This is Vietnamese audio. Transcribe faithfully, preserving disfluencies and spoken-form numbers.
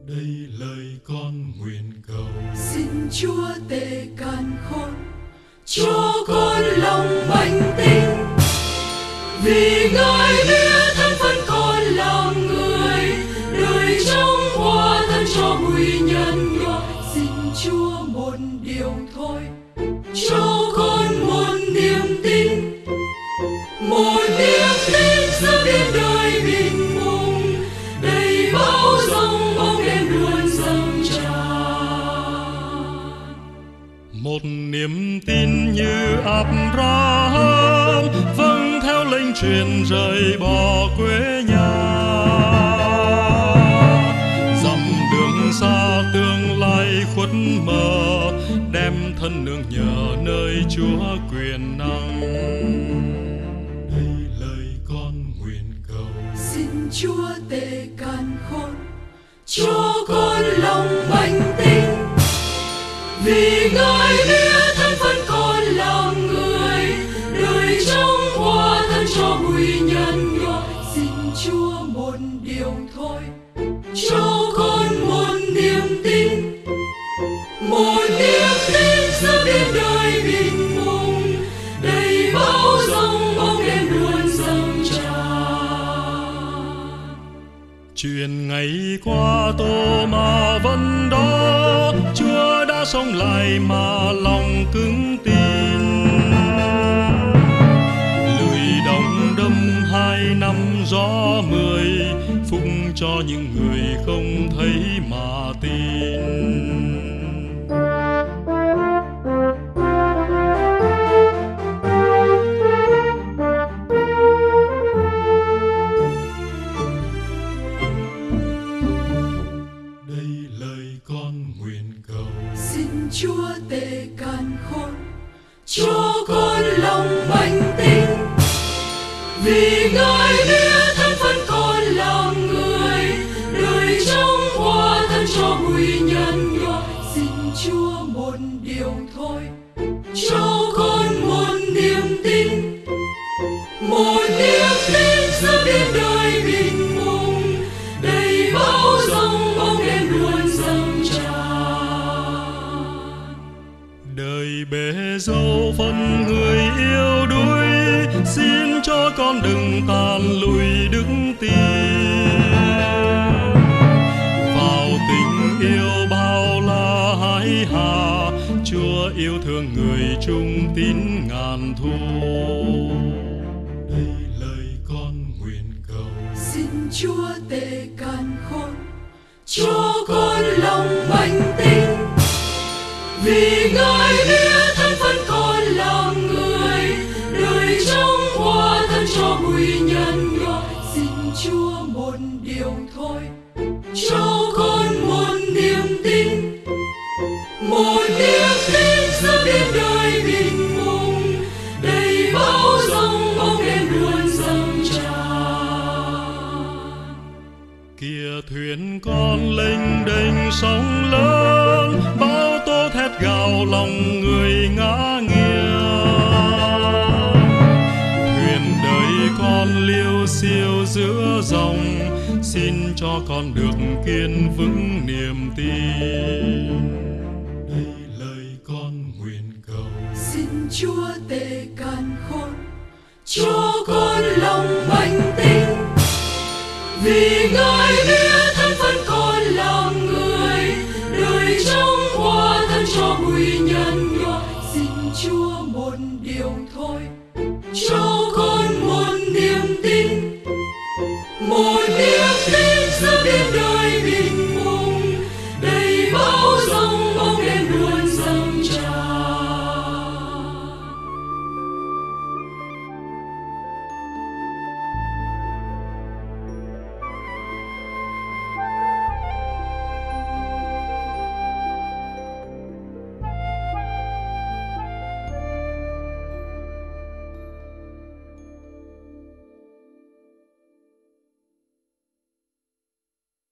Đây lời con nguyện cầu. Xin Chúa tề càn khôn cho con lòng mạnh tin, vì Ngài biết thân phận con là người, đời trong hóa thân cho muội nhân loại. Xin Chúa một điều thôi, cho con một niềm tin, một niềm tin giữa biển đời bình mông, đầy bão giông bóng đêm luôn dâng tràn. Một niềm tin như Abraham vâng theo lệnh truyền rời bỏ quê nhà, dặm đường xa tương lai khuất mờ, đem thân nương nhờ nơi Chúa quyền năng. Đây lời con nguyện cầu. Xin Chúa tề càn khôn cho con lòng mạnh tin, vì Ngài biết thân phận con là người, đời trong hóa thân cho muội nhân loại. Xin Chúa một điều thôi, cho con một niềm tin, một niềm tin giữa biển đời bình mông, đầy bão giông bóng đêm luôn dâng tràn. Chuyện ngày qua tô mà vẫn đó, Chúa đã sống lại mà lòng cứng tin. Lùi đồng đâm hai năm gió mười, phúc cho những người không thấy mà tin. Xin Chúa tề càn khôn cho con lòng mạnh tin, vì Ngài biết thân phận con là người, đời trong hóa thân cho muội nhân loại. Xin Chúa một điều thôi, cho con một niềm tin, một niềm tin giữa biển đời bình mông, đầy bão giông bóng đêm luôn dâng tràn. Đời bể dâu phân người yêu đuối, xin cho con đừng tàn lùi đức tin. Vào tình yêu bao la hái hà, Chúa yêu thương người trung tín ngàn thu. Đây lời con nguyện cầu. Xin Chúa tề càn khôn cho con lòng mạnh tin, vì Ngài biết thân phận con là người, đời trong hóa thân cho muội nhân loại. Xin Chúa một điều thôi, cho con một niềm tin, một niềm tin giữa biển đời bình mông, đầy bão giông bóng đêm luôn dâng tràn. Kia thuyền con lênh đênh sóng lớn, bão tố thét gào lòng người ngã nghiêng. Thuyền đời con liêu xiêu giữa dòng, xin cho con được kiên vững niềm tin. Đây lời con nguyện cầu. Xin Chúa tề càn khôn cho con lòng mạnh tin, vì Ngài biết thân phận con là người, đời trong hóa thân cho muội nhân loại. Xin Chúa một điều thôi, cho